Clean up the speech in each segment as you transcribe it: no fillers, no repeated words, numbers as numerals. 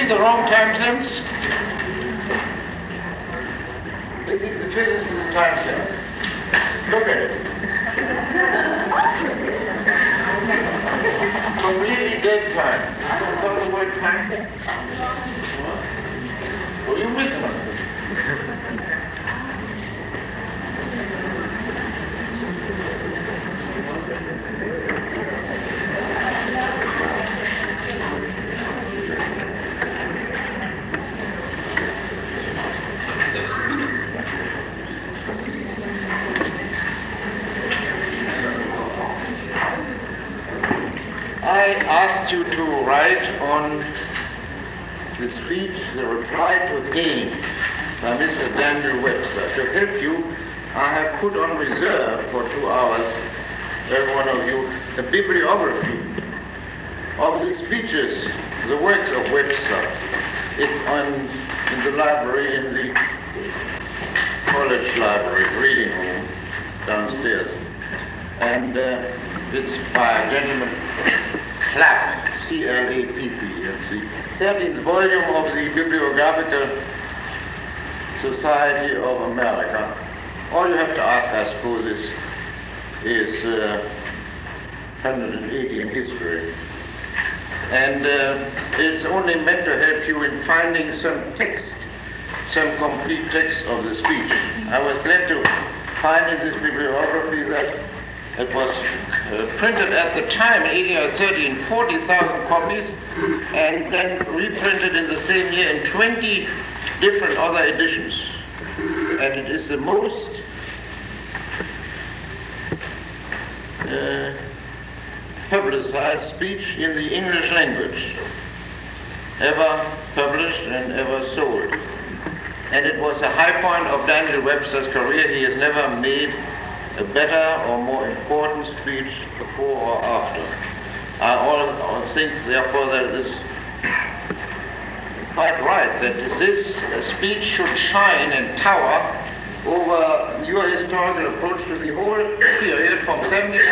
the wrong time sense? This is the physicist's time sense. Look at it. Completely dead time. Is that the word time sense? Well, you missed something. I asked you to write on the speech, the reply to Hayne by Mr. Daniel Webster. To help you, I have put on reserve for 2 hours, every one of you, a bibliography of the speeches, the works of Webster. It's in the library, in the college library, reading room downstairs. And it's by a gentleman, Clapp, C-L-A-P-P. It's the 13th volume of the Bibliographical Society of America. All you have to ask, I suppose, is 180 in history. And it's only meant to help you in finding some text, some complete text of the speech. I was glad to find in this bibliography that it was printed at the time, in 1830, in 40,000 copies, and then reprinted in the same year in 20 different other editions. And it is the most publicized speech in the English language ever published and ever sold. And it was a high point of Daniel Webster's career. He has never made a better or more important speech before or after. I all think, therefore, that it is quite right that this speech should shine and tower over your historical approach to the whole period from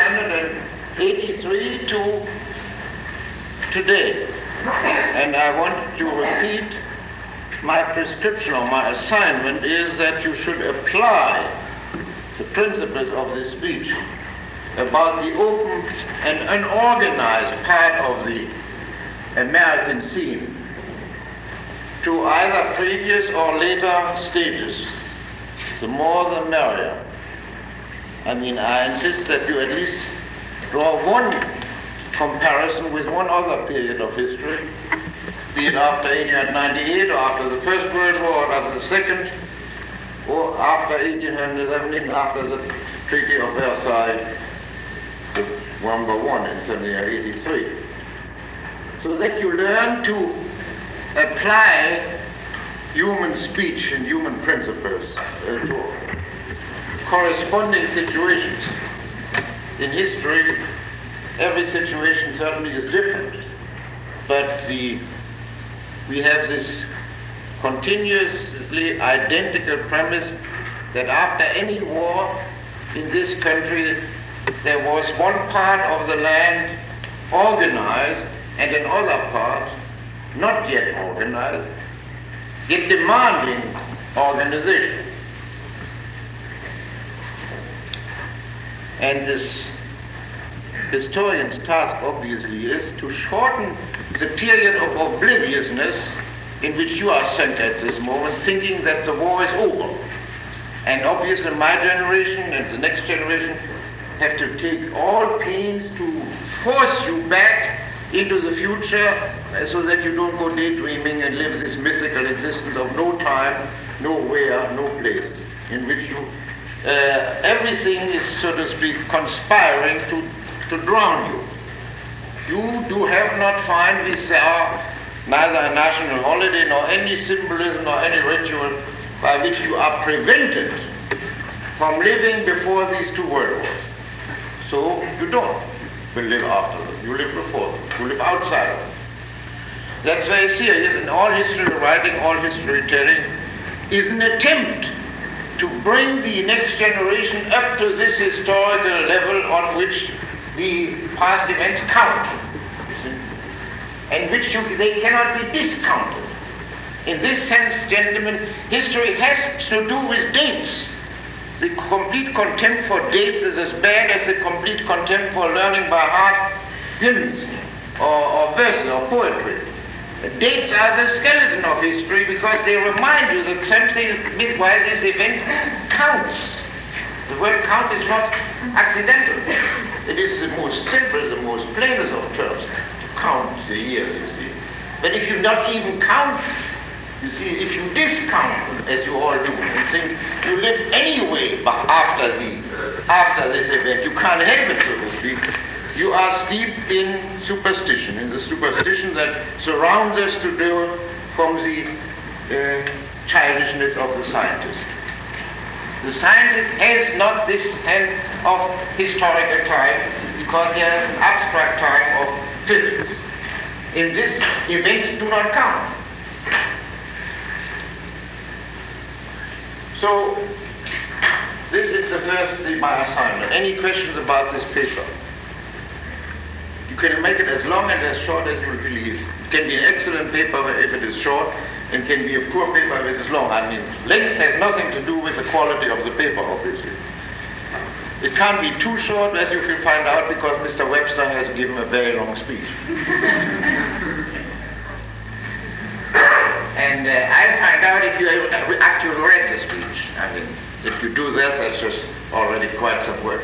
1783 to today. And I want to repeat my prescription or my assignment is that you should apply the principles of this speech about the open and unorganized part of the American scene to either previous or later stages. The more the merrier. I mean, I insist that you at least draw one comparison with one other period of history, be it after 1898 or after the First World War or after the Second, or after 1817, after the Treaty of Versailles, the number 1 in 1783. So that you learn to apply human speech and human principles to corresponding situations. In history, every situation certainly is different, but we have this continuously identical premise that after any war in this country, there was one part of the land organized and another part not yet organized, yet demanding organization. And this historian's task obviously is to shorten the period of obliviousness in which you are sent at this moment, thinking that the war is over. And obviously my generation and the next generation have to take all pains to force you back into the future so that you don't go daydreaming and live this mythical existence of no time, nowhere, no place, in which you everything is, so to speak, conspiring to drown you. You do have not find this neither a national holiday nor any symbolism nor any ritual by which you are prevented from living before these two world wars. So you don't live after them, you live before them, you live outside of them. That's very serious, and all history writing, all history telling is an attempt to bring the next generation up to this historical level on which the past events count, and which they cannot be discounted. In this sense, gentlemen, history has to do with dates. The complete contempt for dates is as bad as the complete contempt for learning by heart hymns or verses or poetry. Dates are the skeleton of history because they remind you that something, why this event counts. The word count is not accidental. It is the most simple, the most plainest of terms, to count the years, you see. But if you not even count, you see, if you discount, as you all do, and think you live anyway after this event, you can't help it, so to speak, you are steeped in superstition, in the superstition that surrounds us today from the childishness of the scientist. The scientist has not this sense of historical time because he has an abstract time of physics. In this, events do not count. So, this is the first my assignment. Any questions about this paper? You can make it as long and as short as you please. It can be an excellent paper if it is short, and can be a poor paper if it is long. I mean, length has nothing to do with the quality of the paper, obviously. It can't be too short, as you will find out, because Mr. Webster has given a very long speech. And I'll find out if you actually read the speech. I mean, if you do that, that's just already quite some work.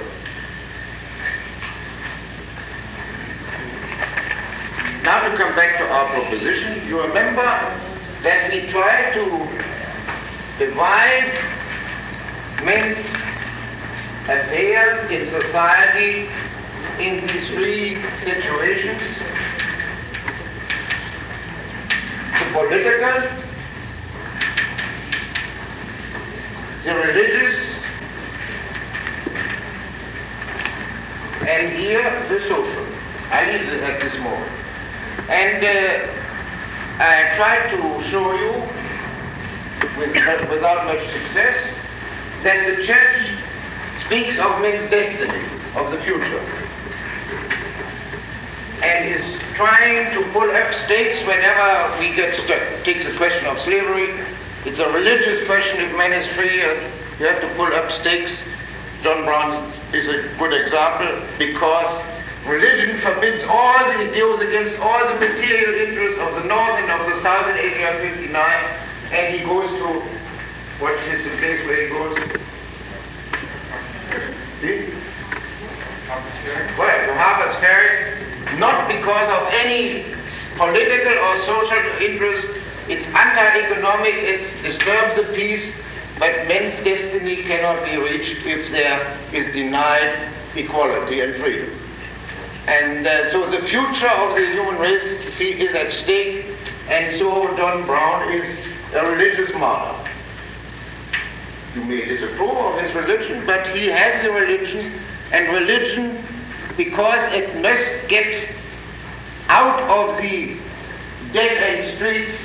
Now to come back to our proposition, you remember that we try to divide men's affairs in society in these three situations: the political, the religious, and here the social. I leave it at this moment. And I tried to show you, without much success, that the church speaks of men's destiny, of the future, and is trying to pull up stakes whenever we get stuck. Take the question of slavery. It's a religious question. If man is free, you have to pull up stakes. John Brown is a good example, because religion forbids all the, it goes against all the material interests of the North and of the South in 1859, and he goes to, what is the place where he goes? Well, to Harper's Ferry, not because of any political or social interest. It's anti-economic, it disturbs the peace, but men's destiny cannot be reached if there is denied equality and freedom. And so the future of the human race is at stake, and so John Brown is a religious martyr. You may disapprove of his religion, but he has a religion, and religion, because it must get out of the dead-end streets,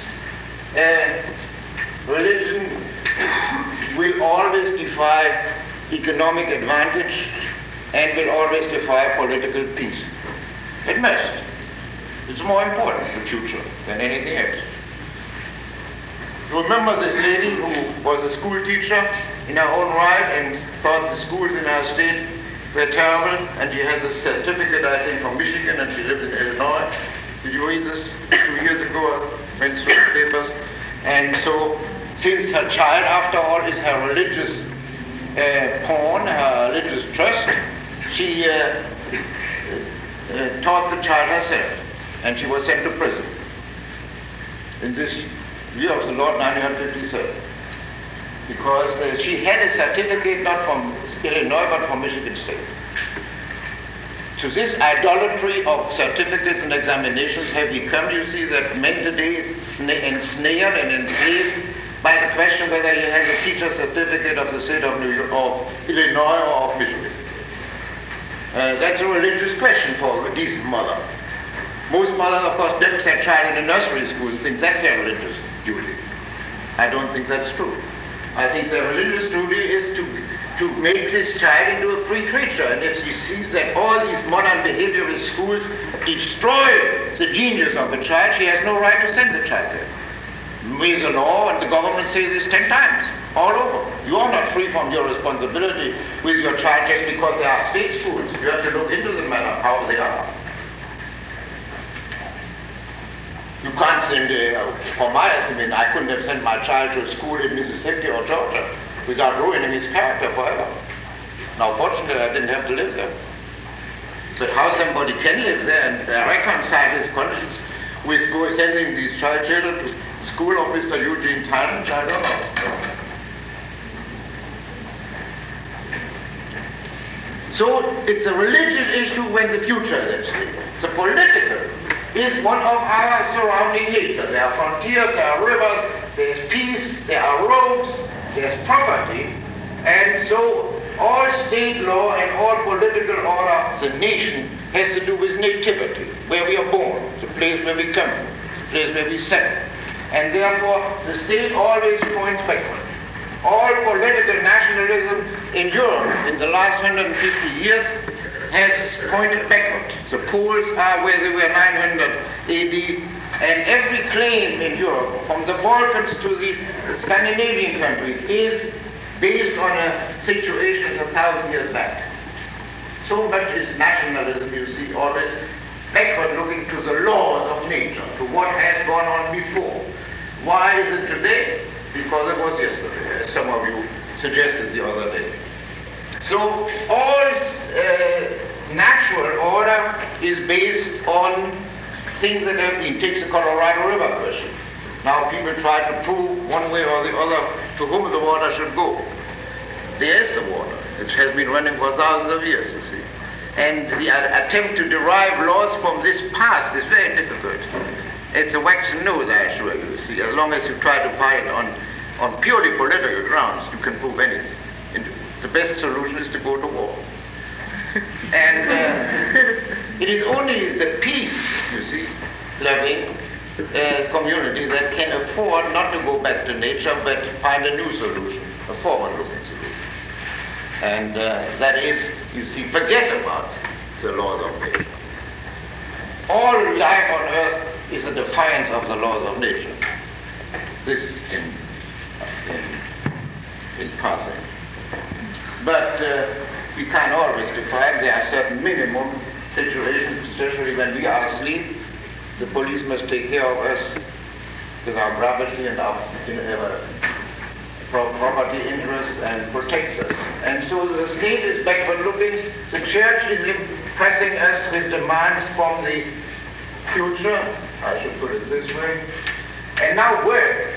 religion will always defy economic advantage and will always defy political peace. It must. It's more important, the future, than anything else. You remember this lady who was a school teacher in her own right and thought the schools in her state were terrible, and she had a certificate, I think, from Michigan, and she lived in Illinois. Did you read this 2 years ago? I went through the papers. And so, since her child, after all, is her religious pawn, her religious trust, she taught the child herself, and she was sent to prison in this year of the Lord 1957, because she had a certificate not from Illinois but from Michigan State. So this idolatry of certificates and examinations have become, you see, that men today is ensnared and enslaved by the question whether he has a teacher certificate of the state of New York, or Illinois, or of Michigan. That's a religious question for a decent mother. Most mothers, of course, dump their child in a nursery school and think that's their religious duty. I don't think that's true. I think their religious duty is to make this child into a free creature. And if she sees that all these modern behaviorist schools destroy the genius of the child, she has no right to send the child there. with the law, and the government says this 10 times, all over. You are not free from your responsibility with your child just because they are state schools. You have to look into the matter, how they are. You can't send, for my estimate, I couldn't have sent my child to a school in Mississippi or Georgia without ruining his character forever. Now, fortunately, I didn't have to live there. But how somebody can live there and reconcile his conscience with sending these children to school of Mr. Eugene Talmage, I don't know. So it's a religious issue when the future is at stake. The political is one of our surrounding nature. There are frontiers, there are rivers, there's peace, there are roads, there's property, and so all state law and all political order of the nation has to do with nativity, where we are born, the place where we come from, the place where we settle. And therefore, the state always points backward. All political nationalism in Europe in the last 150 years has pointed backward. The Poles are where they were 900 AD, and every claim in Europe, from the Balkans to the Scandinavian countries, is based on a situation 1,000 years back. So much is nationalism, you see, always backward looking to the laws of nature, to what has gone on before. Why is it today? Because it was yesterday, as some of you suggested the other day. So all natural order is based on things that have been. Take the Colorado River question. Now people try to prove one way or the other to whom the water should go. There is the water, which has been running for thousands of years, you see. And the attempt to derive laws from this past is very difficult. It's a waxen nose, I assure you, you see. As long as you try to find it on purely political grounds, you can prove anything. And the best solution is to go to war. And it is only the peace, you see, loving community that can afford not to go back to nature, but find a new solution, a forward-looking solution. And that is, you see, forget about the laws of nature. All life on earth is a defiance of the laws of nature. This in passing. But we can't always define. There are certain minimum situations, especially when we are asleep. The police must take care of us with our privacy and our property interests and protects us. And so the state is backward looking. The church is impressing us with demands from the future, I should put it this way. And now work.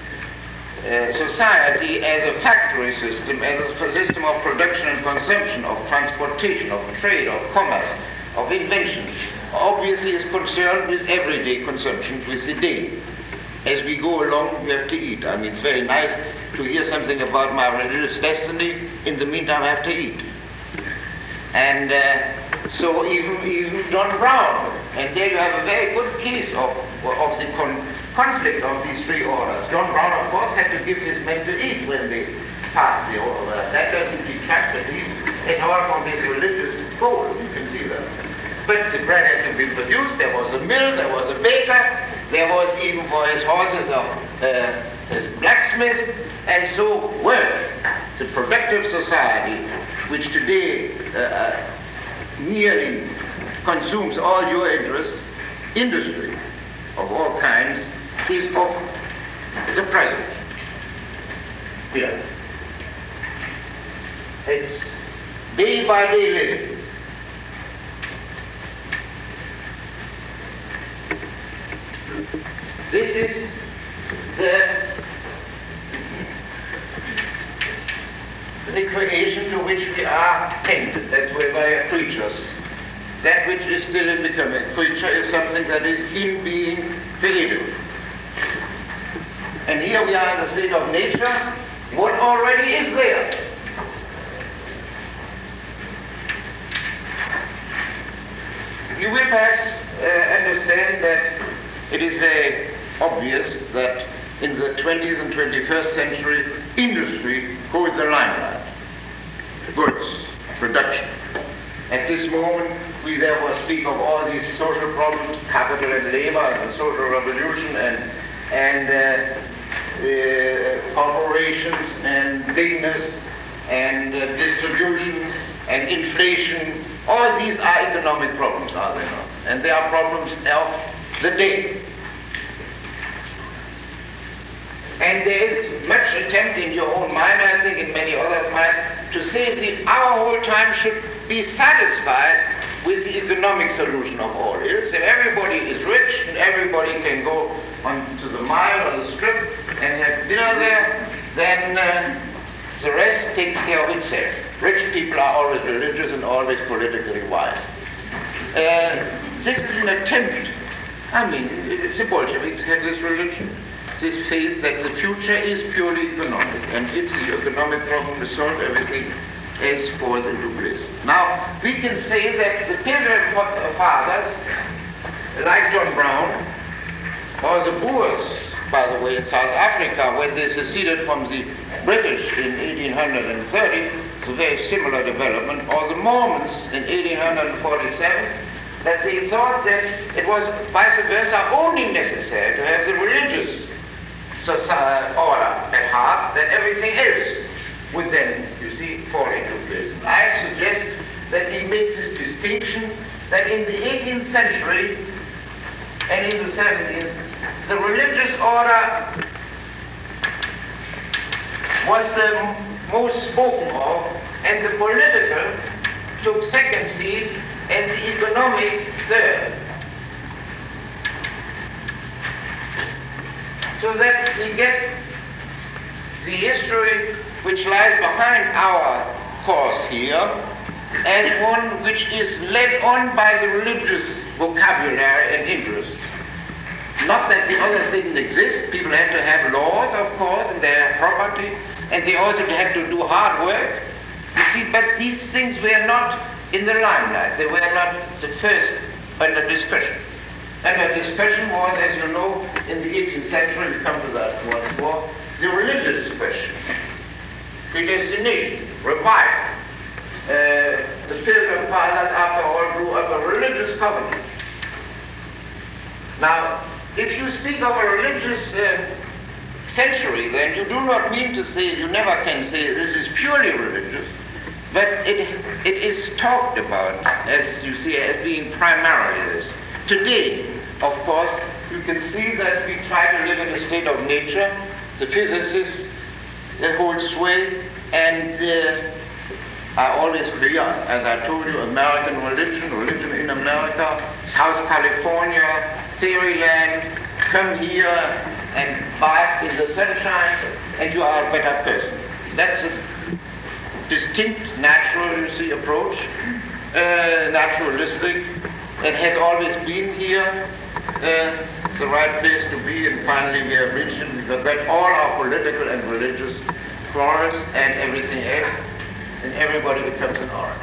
Society as a factory system, as a system of production and consumption, of transportation, of trade, of commerce, of inventions, obviously is concerned with everyday consumption, with the day. As we go along, we have to eat. I mean, it's very nice to hear something about my religious destiny. In the meantime, I have to eat. And so even John Brown, and there you have a very good case of the conflict of these three orders. John Brown, of course, had to give his men to eat when they passed the order. That doesn't detract at least at all from his religious goal. You can see that. But the bread had to be produced. There was a mill, there was a baker, there was even for his horses his blacksmith, and so work. The productive society, which today nearly consumes all your interests, industry of all kinds, is a present here. It's day by day living. This is the creation to which we are tended. That's where we are creatures. That which is still in becoming. Creature is something that is in being created. And here we are in the state of nature. What already is there? You will perhaps understand that it is very obvious that in the 20th and 21st century, industry holds the limelight. Goods, production. At this moment, we therefore speak of all these social problems, capital and labor, and the social revolution, and and corporations and bigness and distribution and inflation. All these are economic problems, are they not? And they are problems of the day. And there is much attempt in your own mind, I think, in many others' mind, to say that our whole time should be satisfied with the economic solution of all ills. If everybody is rich and everybody can go onto the mile or the strip and have dinner there, then the rest takes care of itself. Rich people are always religious and always politically wise. This is an attempt. I mean, the Bolsheviks had this religion, this faith that the future is purely economic, and if the economic problem is solved, everything else falls into place. Now, we can say that the Pilgrim Fathers, like John Brown, or the Boers, by the way, in South Africa, when they seceded from the British in 1830, it's a very similar development, or the Mormons in 1847, that they thought that it was vice versa only necessary to have the religious order at heart, that everything else would then, you see, fall into place. I suggest that he makes this distinction that in the 18th century and in the 17th, the religious order was the most spoken of, and the political took second seat, and the economic third. So that we get the history which lies behind our course here as one which is led on by the religious vocabulary and interest. Not that the others didn't exist. People had to have laws, of course, and they had property, and they also had to do hard work. You see, but these things were not in the limelight. They were not the first under discussion. Under discussion was, as you know, in the 18th century, we come to that once more, the religious question. Predestination, revival. The Pilgrim Fathers, after all, grew up a religious covenant. Now, if you speak of a religious century, then you do not mean to say, you never can say this is purely religious, but it is talked about, as you see, as being primarily this. Today, of course, you can see that we try to live in a state of nature. The physicists hold sway, and I always believe, as I told you, American religion in America, South California, fairyland, come here and bask in the sunshine, and you are a better person. That's a distinct, natural, you see, approach, naturalistic. It has always been here, the right place to be, and finally we have reached it. We forget all our political and religious quarrels and everything else, and everybody becomes an orange.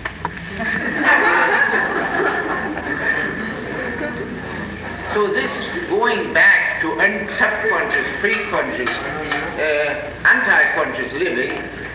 So this going back to subconscious, pre-conscious, anti-conscious living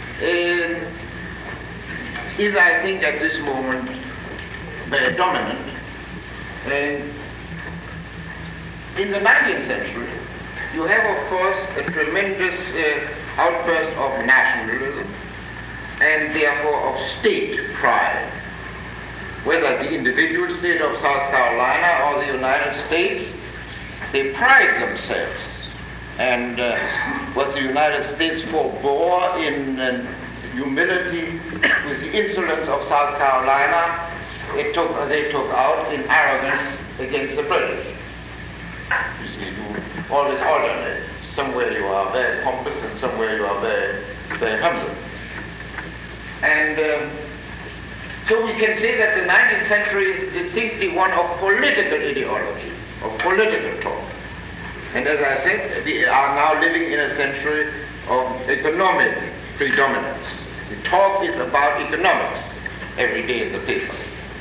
is, I think, at this moment very dominant. And in the 19th century, you have, of course, a tremendous outburst of nationalism and therefore of state pride. Whether the individual state of South Carolina or the United States, they pride themselves. And what the United States forbore in humility with the insolence of South Carolina, they took out in arrogance against the British. You see, you always alternate. Somewhere you are very pompous and somewhere you are very, very humble. And so we can say that the 19th century is distinctly one of political ideology, of political talk. And as I said, we are now living in a century of economic predominance. The talk is about economics every day in the paper.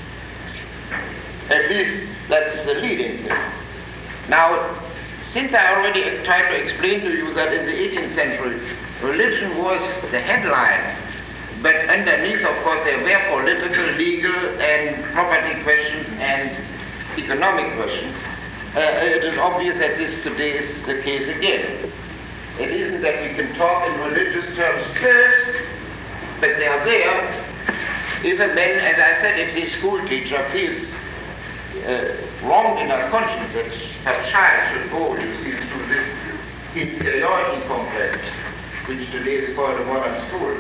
At least that's the leading thing. Now, since I already tried to explain to you that in the 18th century, religion was the headline, but underneath, of course, there were political, legal, and property questions and economic questions. it is obvious that this today is the case again. It isn't that we can talk in religious terms first, but they are there. If a man, as I said, if the school teacher feels wronged in her conscience that her child should go, you see, through this inferiority complex, which today is called a modern school,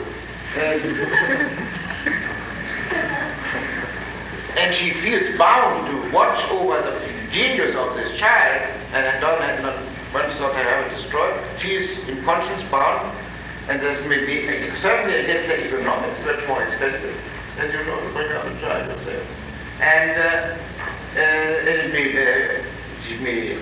and she feels bound to watch over the genius of this child, and had not once thought to have it destroyed. She is in conscience bound, and there's maybe certainly against the economics, much more expensive, as you know, to bring up a child yourself. And she may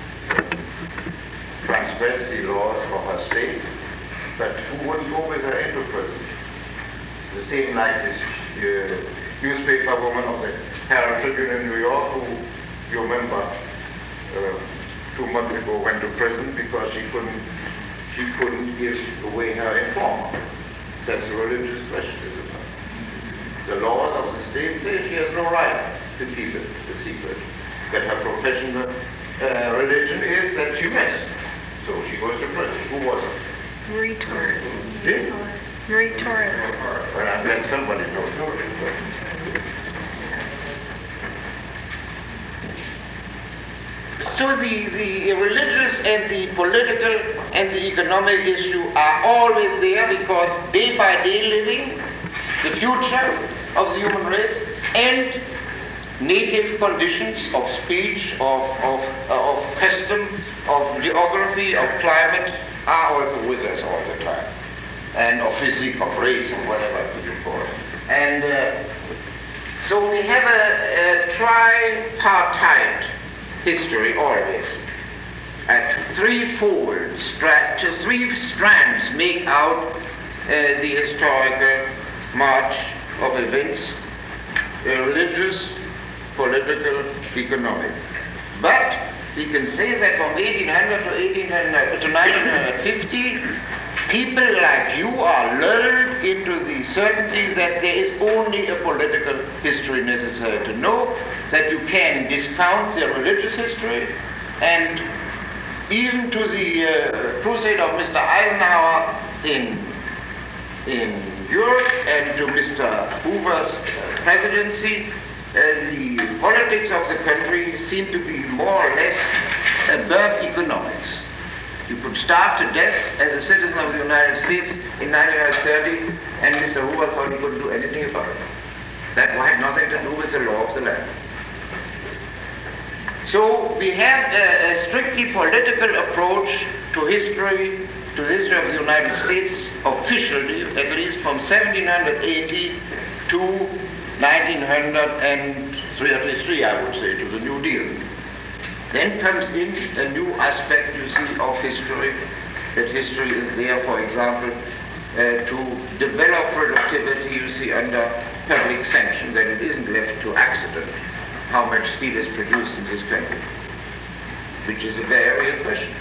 transgress the laws for her state, but who would go with her into prison? The same like this newspaper woman of the Herald Tribune in New York, who, you remember, 2 months ago went to prison because she couldn't give away her informer. That's a religious question, isn't it? The laws of the state say she has no right to keep it a secret, but her professional religion is that she must. So she goes to prison. Who was it? Marie Torres. Did? Marie Torres. Well, I'm glad somebody knows. So the religious and the political and the economic issue are always there, because day by day living, the future of the human race, and native conditions of speech, of custom, of geography, of climate are also with us all the time, and of physique, of race, or whatever you call it. And so we have a tripartite history always. Threefold, three strands make out the historical march of events, religious, political, economic. But we can say that from 1800 to 1950, people like you are lulled into the certainty that there is only a political history necessary to know, that you can discount the religious history, and even to the crusade of Mr. Eisenhower in Europe and to Mr. Hoover's presidency, the politics of the country seem to be more or less above economics. You could starve to death as a citizen of the United States in 1930, and Mr. Hoover thought he couldn't do anything about it. That had nothing to do with the law of the land. So we have a strictly political approach to history, to the history of the United States, officially, at least from 1780 to 1933, I would say, to the New Deal. Then comes in a new aspect, you see, of history, that history is there, for example, to develop productivity, you see, under public sanction, that it isn't left to accident how much steel is produced in this country, which is a very real question.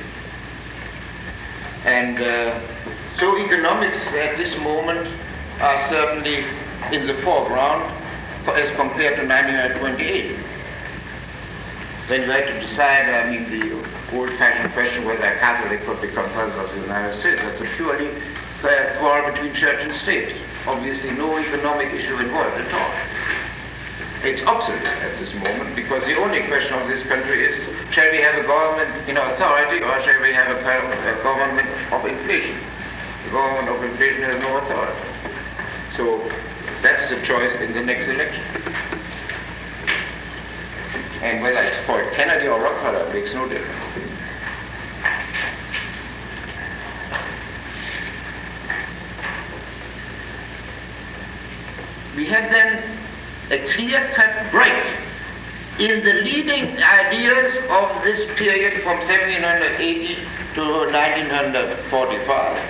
And so economics at this moment are certainly in the foreground as compared to 1928. Then you had to decide, I mean, the old-fashioned question whether a Catholic could become president of the United States. That's a purely quarrel between church and state. Obviously no economic issue involved at all. It's obsolete at this moment, because the only question of this country is, shall we have a government in authority, or shall we have a government of inflation? The government of inflation has no authority. So that's the choice in the next election. And whether it's called Kennedy or Rockefeller makes no difference. We have then a clear-cut break in the leading ideas of this period from 1780 to 1945.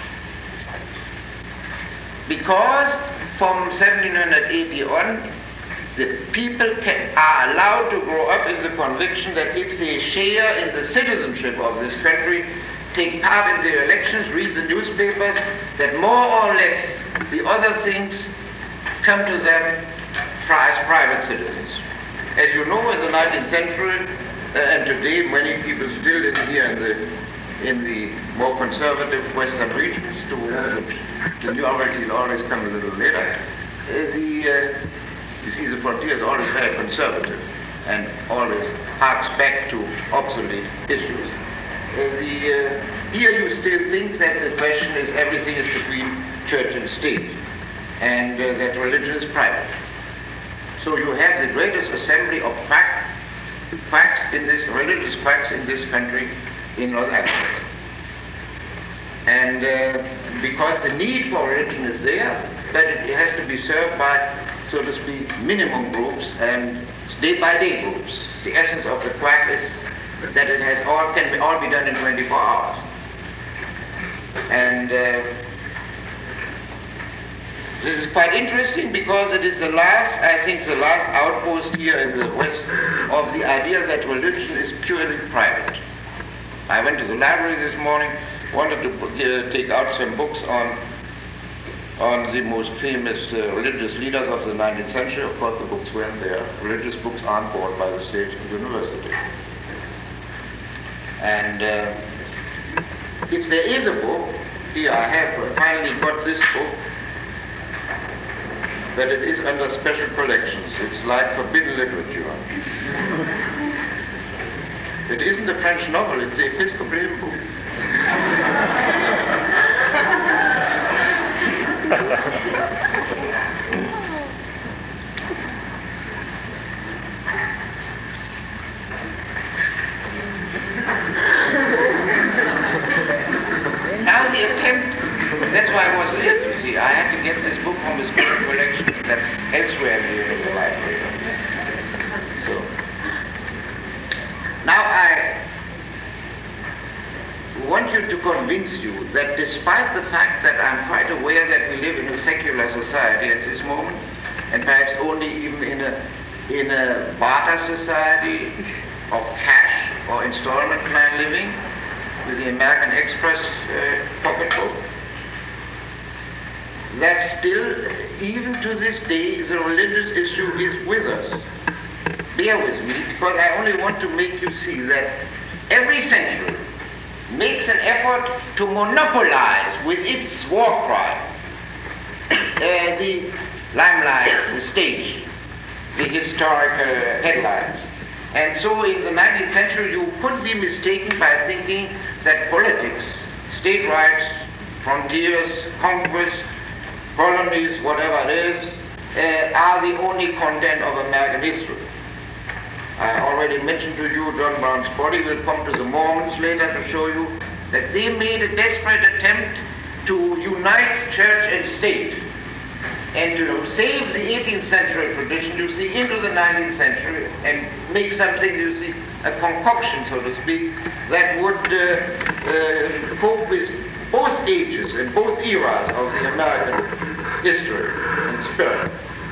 Because from 1780 on, the people are allowed to grow up in the conviction that if they share in the citizenship of this country, take part in the elections, read the newspapers, that more or less the other things come to them as private citizens. As you know, in the 19th century, And today many people still live here in the more conservative western regions, to the novelties always come a little later. You see, the frontier is always very conservative and always harks back to obsolete issues. Here you still think that the question is everything is between church and state, and that religion is private. So you have the greatest assembly of quacks in this, religious quacks in this country, in Los Angeles. And because the need for religion is there, but it has to be served by, so to speak, minimum groups and day-by-day groups. The essence of the quack is that it has can all be done in 24 hours. And this is quite interesting because it is the last, I think, the last outpost here in the West of the idea that religion is purely private. I went to the library this morning, wanted to take out some books on the most famous religious leaders of the 19th century. Of course, the books weren't there. Religious books aren't bought by the state university. And if there is a book, here I have finally got this book, but it is under special collections. It's like forbidden literature. It isn't a French novel, it's the Episcopal hymn book. Now the attempt, that's why I was late, you see. I had to get this book from the special collection that's elsewhere in the library. So, now I want you to convince you that despite the fact that I'm quite aware that we live in a secular society at this moment, and perhaps only even in a barter society of cash or installment plan living, with the American Express pocketbook, that still, even to this day, the religious issue is with us. Bear with me, because I only want to make you see that every century makes an effort to monopolize with its war cry the limelight, the stage, the historical headlines. And so in the 19th century you could be mistaken by thinking that politics, state rights, frontiers, conquest, colonies, whatever it is, are the only content of American history. I already mentioned to you John Brown's Body. We'll come to the Mormons later to show you that they made a desperate attempt to unite church and state and to save the 18th century tradition, you see, into the 19th century and make something, you see, a concoction, so to speak, that would cope with both ages and both eras of the American history and spirit.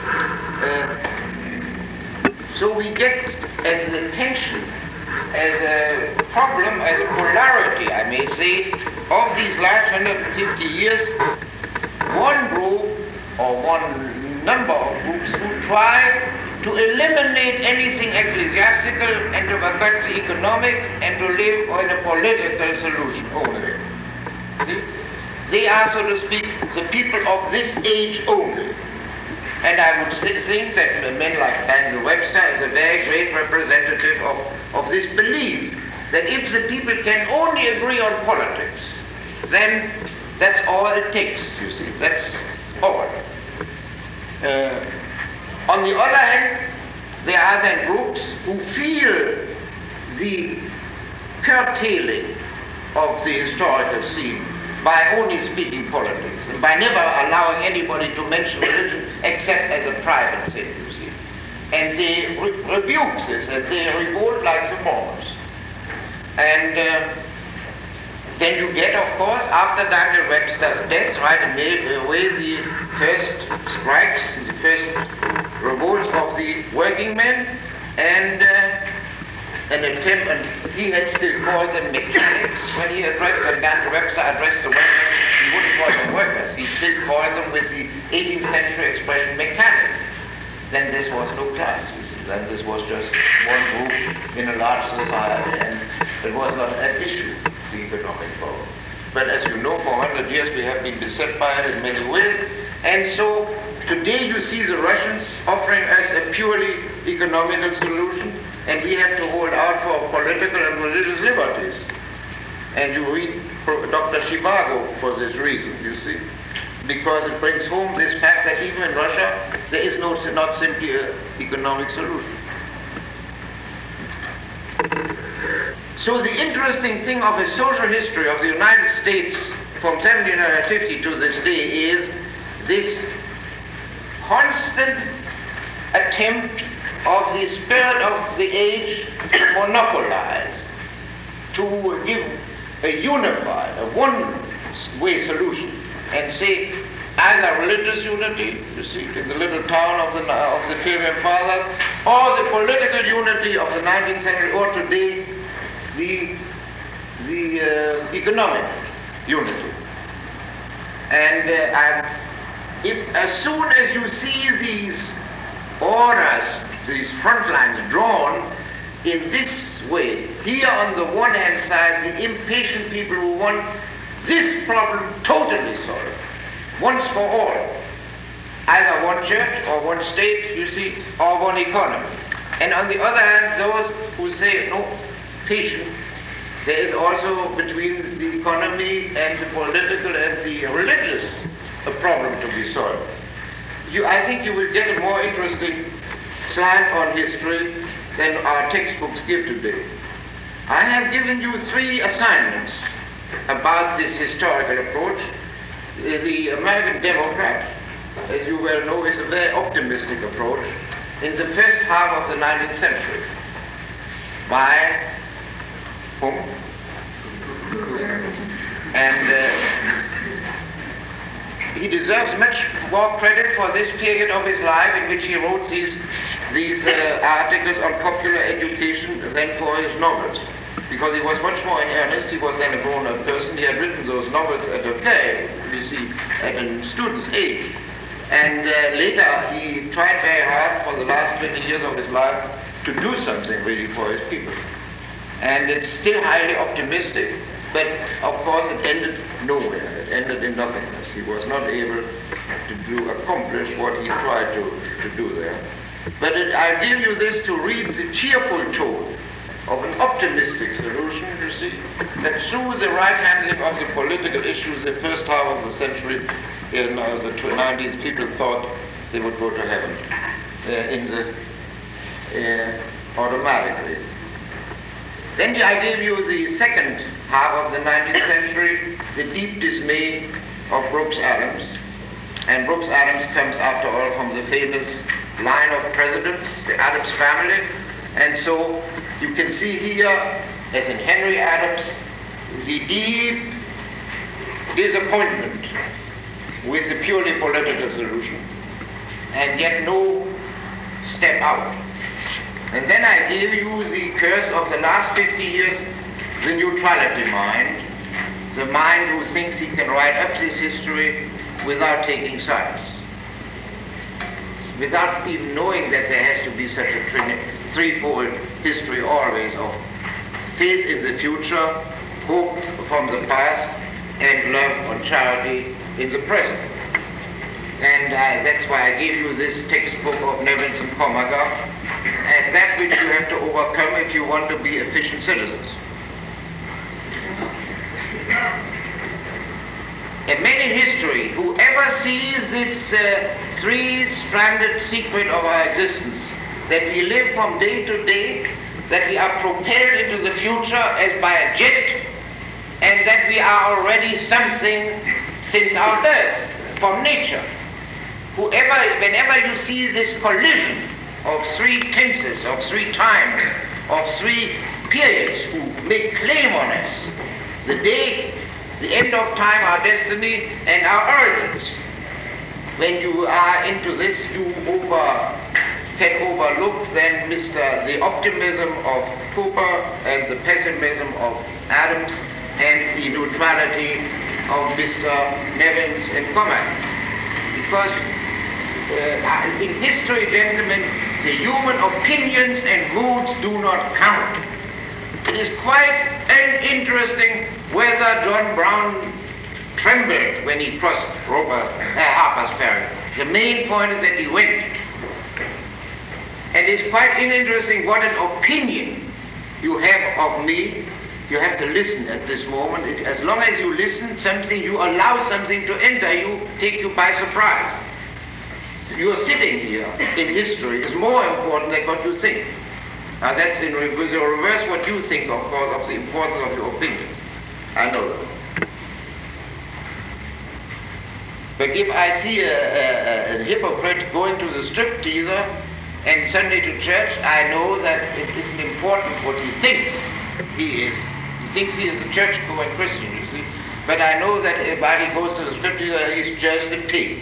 So we get as an tension, as a problem, as a polarity, I may say, of these last 150 years, one group or one number of groups who try to eliminate anything ecclesiastical and to forget the economic and to live on a political solution only. See? They are, so to speak, the people of this age only. And I would think that men like Daniel Webster is a very great representative of this belief that if the people can only agree on politics, then that's all it takes, you see. That's all. On the other hand, there are then groups who feel the curtailing of the historical scene by only speaking politics and by never allowing anybody to mention religion except as a private thing, you see. And they rebuke this, and they revolt like the Mormons. And then you get, of course, after Daniel Webster's death, right away the first strikes, the first revolts of the working men, and an attempt, and he had still called them mechanics when Daniel Webster addressed the workers. He wouldn't call them workers. He still called them with the 18th century expression mechanics. Then this was no class, you see. Then this was just one group in a large society, and it was not an issue, the economic problem. But as you know, for 100 years we have been beset by it in many ways, and so today you see the Russians offering us a purely economical solution, and we have to hold out for political and religious liberties. And you read Dr. Zhivago for this reason, you see, because it brings home this fact that even in Russia there is not simply an economic solution. So the interesting thing of the social history of the United States from 1750 to this day is this constant attempt of the spirit of the age to monopolize, to give a unified, a one-way solution, and say either religious unity, you see, in the little town of the Pilgrim Fathers, or the political unity of the 19th century, or today, the economic unity. And as soon as you see these orders, these front lines drawn in this way, here on the one hand side, the impatient people who want this problem totally solved, once for all, either one church or one state, you see, or one economy. And on the other hand, those who say, no, patient, there is also between the economy and the political and the religious a problem to be solved. I think you will get a more interesting slant on history than our textbooks give today. I have given you 3 assignments about this historical approach. The American Democrat, as you well know, is a very optimistic approach in the first half of the 19th century. By whom? And he deserves much more credit for this period of his life in which he wrote these articles on popular education than for his novels, because he was much more in earnest. He was then a grown-up person. He had written those novels at a very, you see, at a student's age. And later he tried very hard for the last 20 years of his life to do something really for his people. And it's still highly optimistic, but of course it ended nowhere. It ended in nothingness. He was not able to accomplish what he tried to do there. But I give you this to read the cheerful tone of an optimistic solution, you see, that through the right handling of the political issues, the first half of the century, in the 19th, people thought they would go to heaven automatically. Then I gave you the second half of the 19th century, the deep dismay of Brooks Adams. And Brooks Adams comes, after all, from the famous line of presidents, the Adams family. And so you can see here, as in Henry Adams, the deep disappointment with the purely political solution, and yet no step out. And then I gave you the curse of the last 50 years, the neutrality mind, the mind who thinks he can write up this history without taking sides, without even knowing that there has to be such a threefold history always of faith in the future, hope from the past, and love or charity in the present. And that's why I gave you this textbook of Nevins and Commager as that which you have to overcome if you want to be efficient citizens. A man in history, whoever sees this three-stranded secret of our existence, that we live from day to day, that we are propelled into the future as by a jet, and that we are already something since our birth from nature. Whenever you see this collision of three tenses, of three times, of three periods who make claim on us, the day, the end of time, our destiny, and our origins. When you are into this, you can overlook then the optimism of Cooper and the pessimism of Adams and the neutrality of Mr. Nevins and Commager. Because in history, gentlemen, the human opinions and moods do not count. It is quite uninteresting whether John Brown trembled when he crossed Harper's Ferry. The main point is that he went. And it's quite uninteresting what an opinion you have of me. You have to listen at this moment. As long as you listen, you allow something to enter you, take you by surprise. Your sitting here in history is more important than what you think. Now that's in reverse what you think, of course, of the importance of your opinion. I know that. But if I see a hypocrite going to the stripteaser and Sunday to church, I know that it isn't important what he thinks he is. He thinks he is a church-going Christian, you see. But I know that while he goes to the stripteaser, he's just a pig.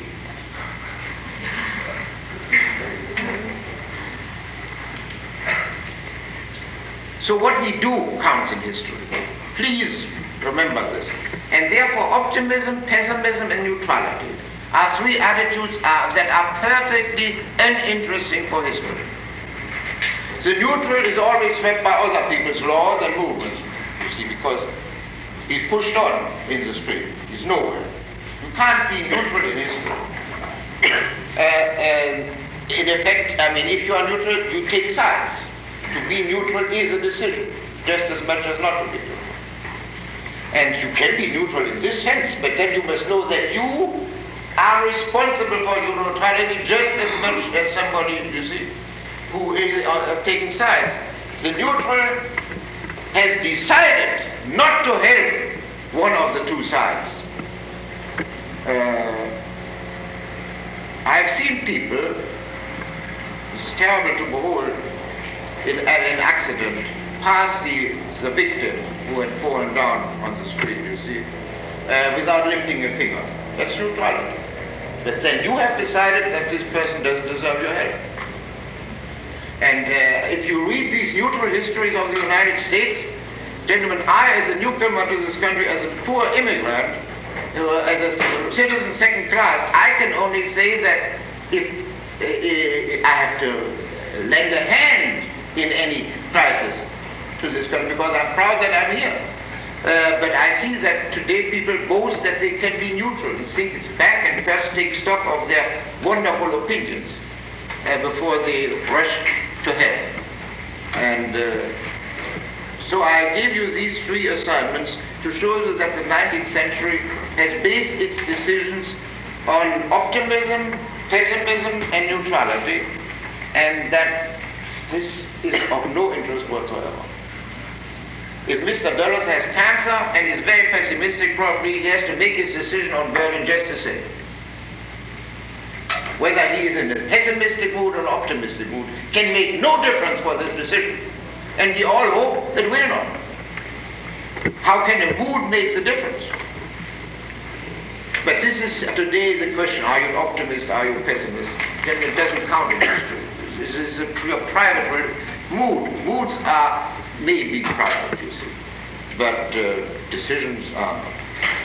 So what we do counts in history. Please remember this. And therefore optimism, pessimism, and neutrality are three attitudes that are perfectly uninteresting for history. The neutral is always swept by other people's laws and movements, you see, because he's pushed on in the street. He's nowhere. You can't be neutral in history. In effect, I mean, if you are neutral, you take sides. To be neutral is a decision, just as much as not to be neutral. And you can be neutral in this sense, but then you must know that you are responsible for your neutrality just as much as somebody, you see, who is taking sides. The neutral has decided not to help one of the two sides. I've seen people, it's terrible to behold, at an accident, pass the victim who had fallen down on the street, you see, without lifting a finger. That's neutrality. But then you have decided that this person doesn't deserve your help. And if you read these neutral histories of the United States, gentlemen, I, as a newcomer to this country, as a poor immigrant, as a citizen second class, I can only say that if I have to lend a hand in any crisis to this country, because I'm proud that I'm here. But I see that today people boast that they can be neutral. They think it's back and first take stock of their wonderful opinions before they rush to hell. And so I gave you these three assignments to show you that the 19th century has based its decisions on optimism, pessimism, and neutrality, and that this is of no interest whatsoever. If Mr. Dulles has cancer and is very pessimistic, probably he has to make his decision on Berlin just the same. Whether he is in a pessimistic mood or an optimistic mood can make no difference for this decision. And we all hope it will not. How can a mood make the difference? But this is today the question, are you an optimist, are you a pessimist? It doesn't count in history. This is a private mood. Moods are maybe private, you see, but decisions are not.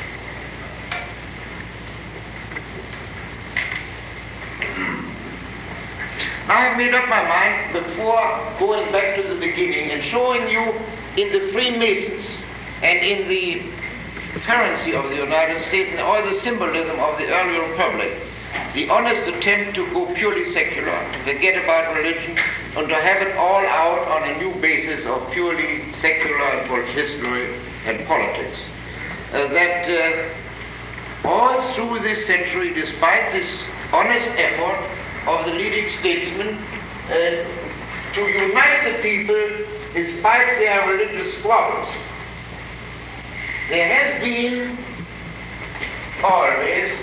I have made up my mind before going back to the beginning and showing you in the Freemasons and in the currency of the United States and all the symbolism of the early republic, the honest attempt to go purely secular, to forget about religion, and to have it all out on a new basis of purely secular history and politics. That all through this century, despite this honest effort of the leading statesmen to unite the people despite their religious squabbles, there has been always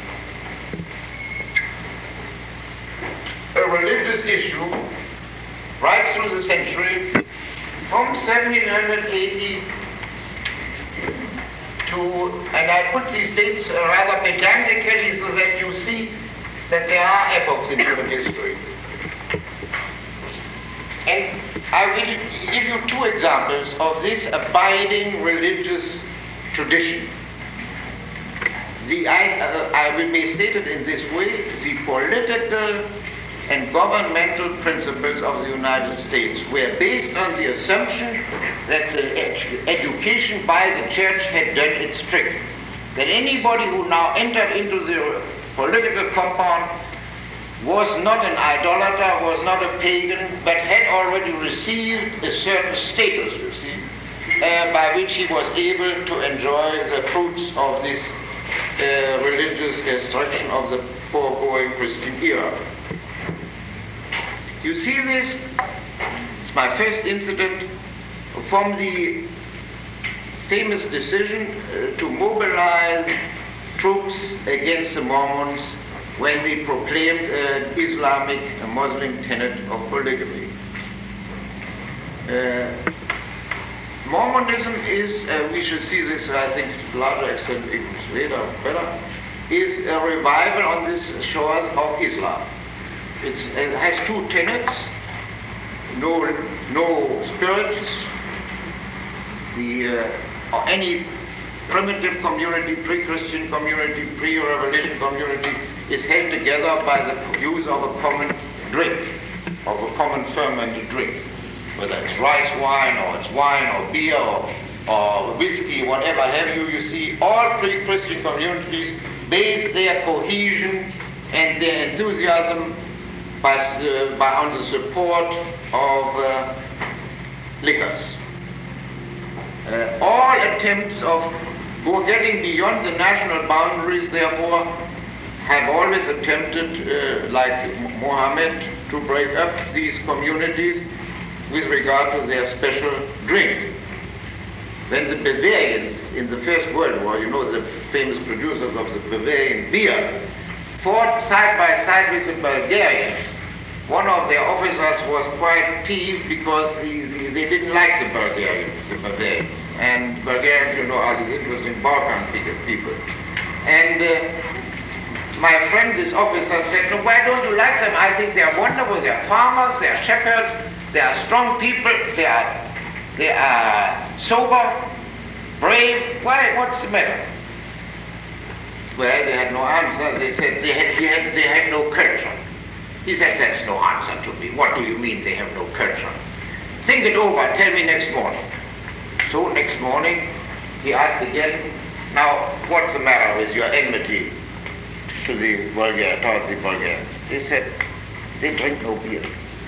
a religious issue right through the century, from 1780 to, and I put these dates rather pedantically so that you see that there are epochs in human history. And I will give you two examples of this abiding religious tradition. I will be stated in this way: the political and governmental principles of the United States were based on the assumption that the education by the church had done its trick. That anybody who now entered into the political compound was not an idolater, was not a pagan, but had already received a certain status, you see, by which he was able to enjoy the fruits of this religious instruction of the foregoing Christian era. You see this, it's my first incident, from the famous decision to mobilize troops against the Mormons when they proclaimed Islamic Muslim tenet of polygamy. Mormonism is, we should see this, I think, to a larger extent, even later, better, is a revival on these shores of Islam. It has two tenets: no spirits. Any primitive community, pre-Christian community, pre-revelation community is held together by the use of a common drink, of a common fermented drink, whether it's rice wine or it's wine or beer or whiskey, whatever have you. You see, all pre-Christian communities base their cohesion and their enthusiasm on the support of liquors. All attempts of getting beyond the national boundaries, therefore, have always attempted, like Muhammad, to break up these communities with regard to their special drink. When the Bavarians in the First World War, you know, the famous producers of the Bavarian beer, fought side by side with the Bulgarians, one of their officers was quite peeved because they didn't like the Bulgarians. And Bulgarians, you know, are these interesting Balkan people. And my friend, this officer, said, "No, why don't you like them? I think they are wonderful. They are farmers, they are shepherds, they are strong people, they are sober, brave. Why? What's the matter?" Well, they had no answer. They said they had no culture. He said, "That's no answer to me. What do you mean they have no culture? Think it over. Tell me next morning." So next morning, he asked again, "Now, what's the matter with your enmity to the Bulgarians?" They said, "They drink no beer."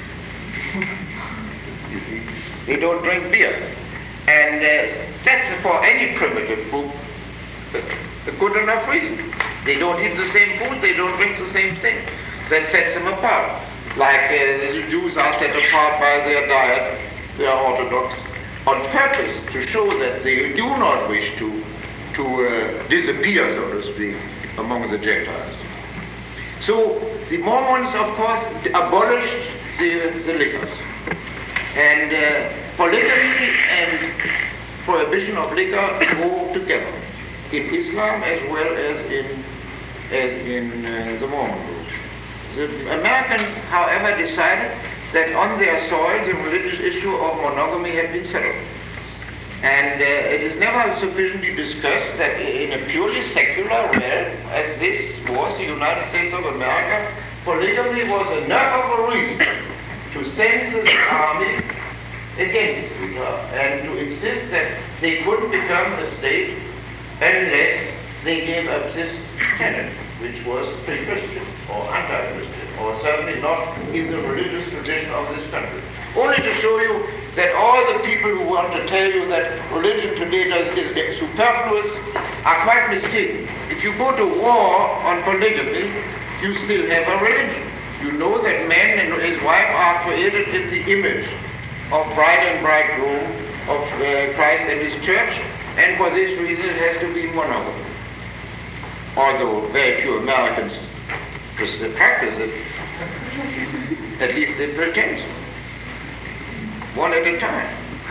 You see, they don't drink beer. And that's for any primitive group a good enough reason. They don't eat the same food, they don't drink the same thing. That sets them apart. Like the Jews are set apart by their diet, they are Orthodox, on purpose to show that they do not wish to disappear, so to speak, among the Gentiles. So the Mormons, of course, abolished the liquors. And polygamy and prohibition of liquor go together in Islam as well as in the Mormon group. The Americans, however, decided that on their soil the religious issue of monogamy had been settled. And it is never sufficiently discussed that in a purely secular realm, as this was the United States of America, polygamy was enough of a reason to send the army against Utah and to insist that they couldn't become a state unless they gave up this tenet, which was pre-Christian or anti-Christian, or certainly not in the religious tradition of this country. Only to show you that all the people who want to tell you that religion today is superfluous are quite mistaken. If you go to war on polygamy, you still have a religion. You know that man and his wife are created in the image of bride and bridegroom, of Christ and his church, and for this reason it has to be monogamy. Although very few Americans practice it, at least they pretend so. One at a time.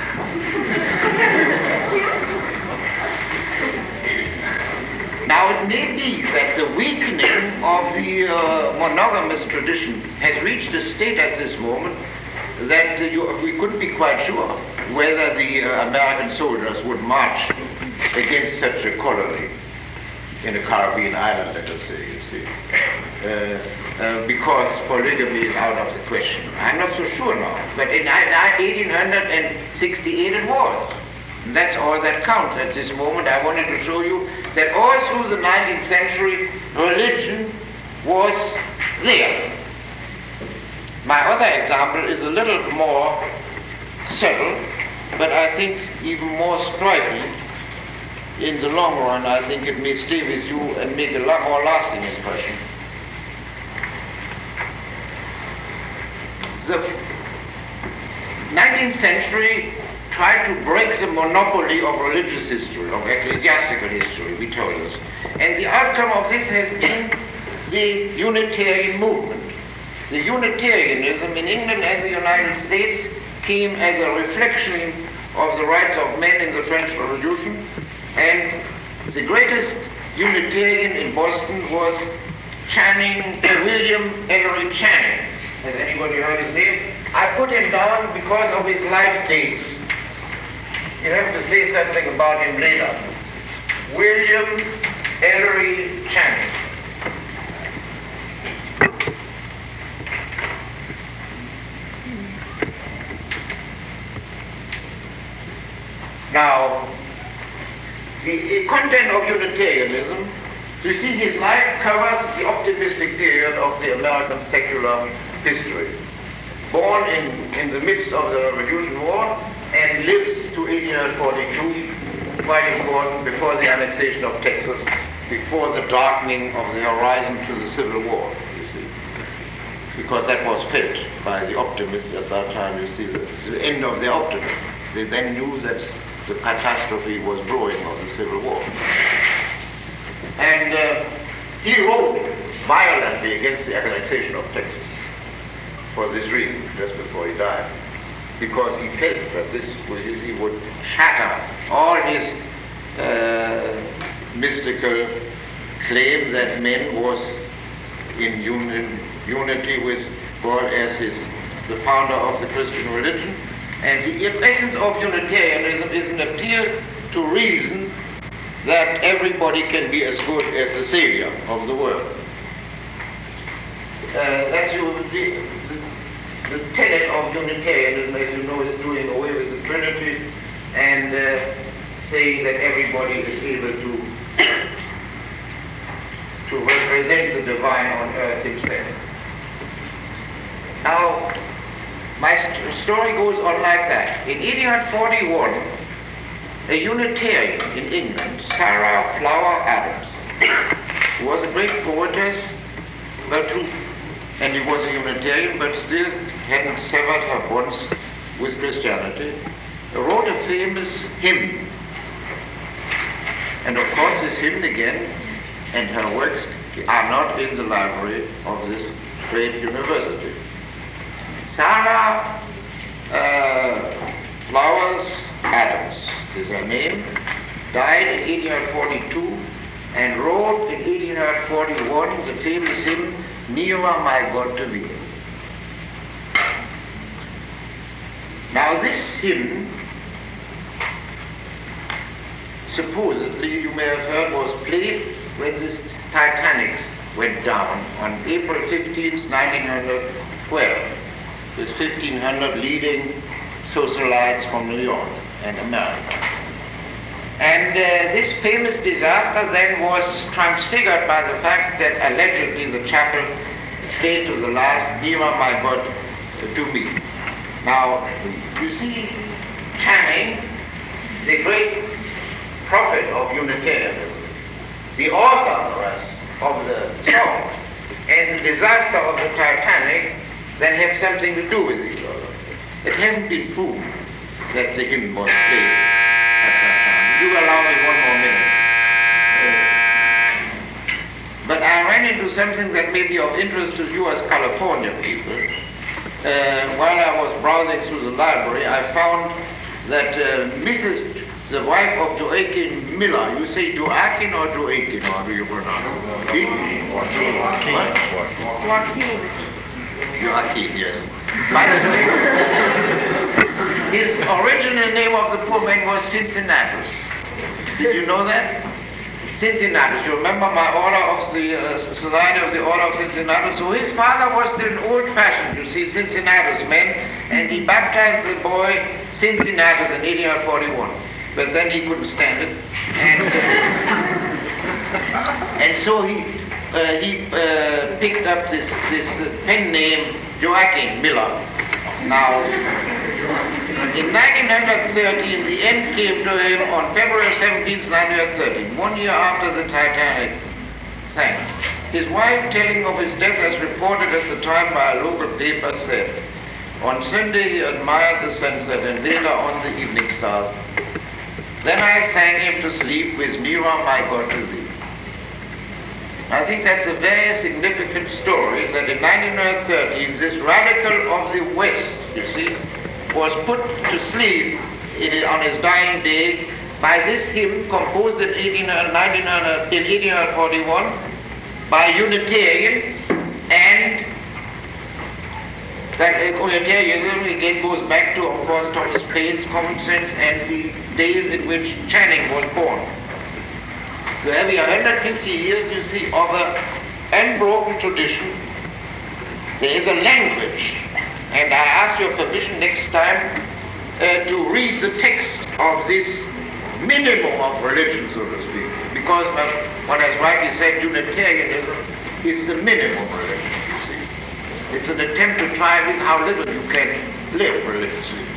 Now it may be that the weakening of the monogamous tradition has reached a state at this moment that we couldn't be quite sure whether the American soldiers would march against such a colony. in a Caribbean island, let us say, you see. Because polygamy is out of the question. I'm not so sure now, but in 1868 it was. And that's all that counts at this moment. I wanted to show you that all through the 19th century, religion was there. My other example is a little more subtle, but I think even more striking. In the long run, I think it may stay with you and make a lot more lasting impression. The 19th century tried to break the monopoly of religious history, of ecclesiastical history, we told us. And the outcome of this has been the Unitarian movement. The Unitarianism in England and the United States came as a reflection of the rights of men in the French Revolution, and the greatest Unitarian in Boston was William Ellery Channing. Has anybody heard his name? I put him down because of his life dates. You have to say something about him later. William Ellery Channing. Now, the content of Unitarianism, you see, his life covers the optimistic period of the American secular history. Born in the midst of the Revolution War and lives to 1842, quite important, before the annexation of Texas, before the darkening of the horizon to the Civil War, you see. Because that was felt by the optimists at that time, you see, the end of their optimism. They then knew that the catastrophe was brewing of the Civil War. And he wrote violently against the annexation of Texas for this reason, just before he died, because he felt that this would shatter all his mystical claim that man was in unity with God as the founder of the Christian religion. And the essence of Unitarianism is an appeal to reason that everybody can be as good as the Savior of the world. That's the tenet of Unitarianism, as you know, is doing away with the Trinity and saying that everybody is able to represent the divine on earth himself. Now, my story goes on like that. In 1841, a Unitarian in England, Sarah Flower Adams, who was a great poetess, and he was a Unitarian, but still hadn't severed her bonds with Christianity, wrote a famous hymn. And of course this hymn again, and her works are not in the library of this great university. Sarah Flowers Adams is her name, died in 1842 and wrote in 1841 the famous hymn, Nearer My God to Thee. Now this hymn, supposedly, you may have heard, was played when the Titanic went down on April 15th, 1912. With 1,500 leading socialites from New York and America. And this famous disaster then was transfigured by the fact that allegedly the chapel played to the last, Nearer My God to Me. Now, you see, Channing, the great prophet of Unitarianism, the author of the song, and the disaster of the Titanic, then have something to do with each other. It hasn't been proven that the hymn was played at that time. You allow me one more minute. But I ran into something that may be of interest to you as California people. While I was browsing through the library, I found that the wife of Joaquin Miller, you say Joaquin or Joaquin, or how do you pronounce it? Joaquin. Joaquin, yes. By the way, his original name of the poor man was Cincinnatus. Did you know that? Cincinnatus. You remember my order of the Society of the Order of Cincinnatus? So his father was still an old-fashioned, you see, Cincinnatus man, and he baptized the boy Cincinnatus in 1841. But then he couldn't stand it, and so he picked up this pen name Joachim Miller. Now, in 1913, the end came to him on February 17, 1913, 1 year after the Titanic sank. His wife, telling of his death as reported at the time by a local paper, said, on Sunday he admired the sunset and later on the evening stars. Then I sang him to sleep with Mira, my God, to thee. I think that's a very significant story that in 1913 this radical of the West, you see, was put to sleep on his dying day by this hymn composed in 1841 by Unitarian, and that Unitarianism again goes back to, of course, Thomas Paine's Common Sense and the days in which Channing was born. So having 150 years, you see, of an unbroken tradition, there is a language, and I ask your permission next time to read the text of this minimum of religion, so to speak, because what has rightly said, Unitarianism is the minimum religion, you see. It's an attempt to try with how little you can live religiously.